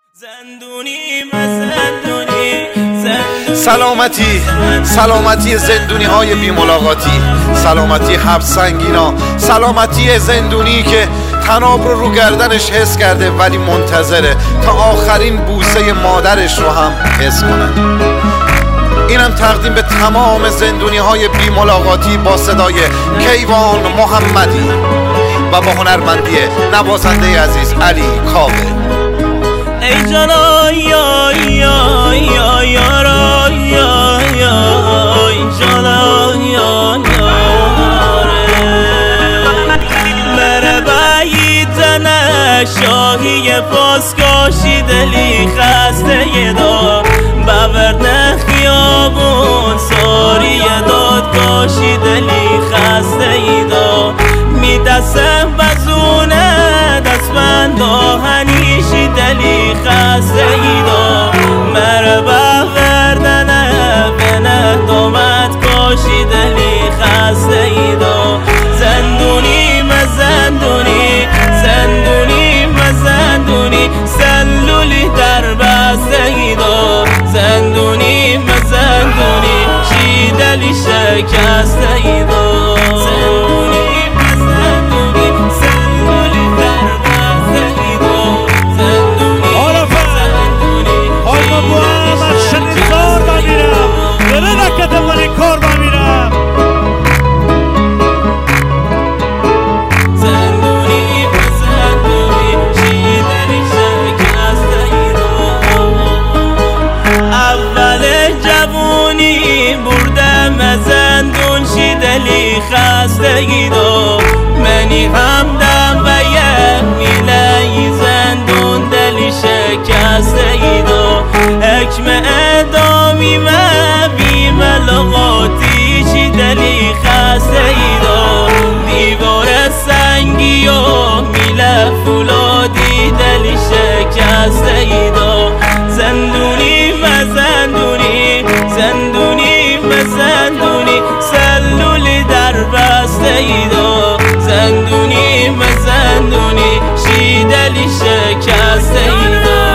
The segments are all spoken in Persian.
سلامتی زندونی های بی ملاقاتی، سلامتی حبس سنگینا، سلامتی زندونی که تناب رو گردنش حس کرده ولی منتظره تا آخرین بوسه مادرش رو هم حس کنه. اینم تقدیم به تمام زندونی های بی ملاقاتی با صدای کیوان محمدی و با هنرمندی نوازنده عزیز علی کاوه. ای جانا یا یا یا یا را یا یا ای جانا یا یا مره بعیدنه شاهی پاسکاشی دلی خسته دا بورد خیابون ساری دادگاشی دلی خسته دا می دستم بزونه دست بند آهنیشی دلی خسته دا مره بوردنه بنه دومت کاشی دلی خسته دا زندونی مزندونی زندونی مزندونی سلولی در بسته دا زندونی مزندونی چی دلی شکسته دا زندونی مزندونی سلولی در بسته دا زندونی مزندونی آیما بو احمد شنید کار بمیرم بره نکته منی کار بمیرم زندونی مزندونی چی دلی شکسته دا اول جوونی بردم زندون شی دلی خستگی دا منی همدم و یه میله زندون دلی شکستگی دا حکم ادامی و بیم لغاتی چی دلی خستگی دا دیوار سنگی و میله فولادی دلی شکستگی دا زندونی مزندونی زندونی مزندونی سلولی در بسته دا زندونی مزندونی شی دلی شکسته دا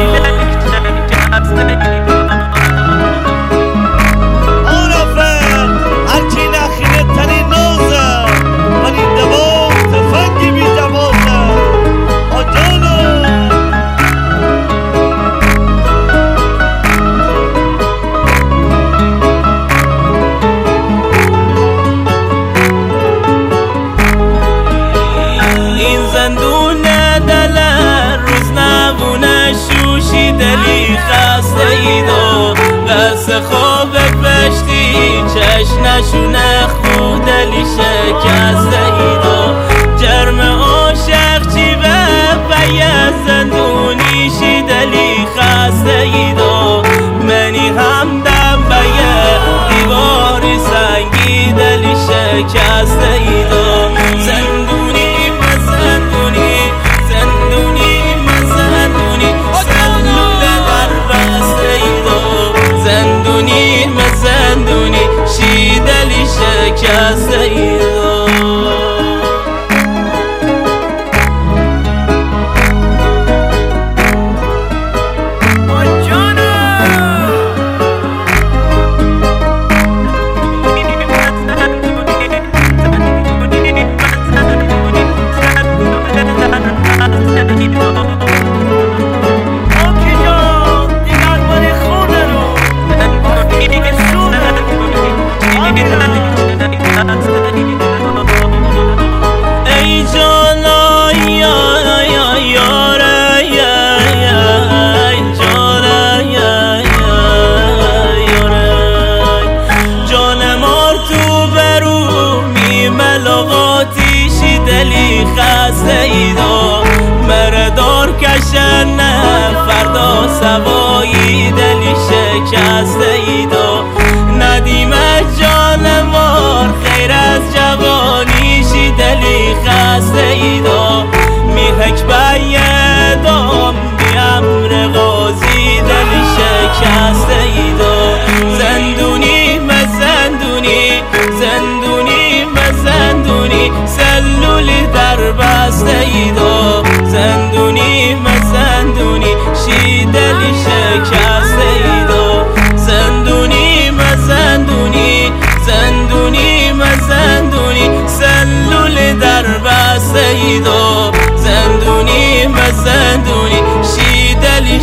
دلی خسته ایدا قصد خواب پشتی چشنشونه خود دلی شکسته ایدا جرم عاشق چی و یه زندونی شی دلی خسته ایدا منی همدم و یه دیواری سنگی دلی شکسته ایدا زندونی مزندونی زندونی مزندونی زندونی مزندونی شی دلی شکسته ایدا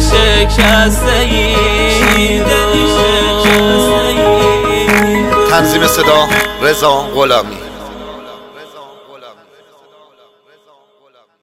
شکسته ای تنظیم صدا رضا غلامی.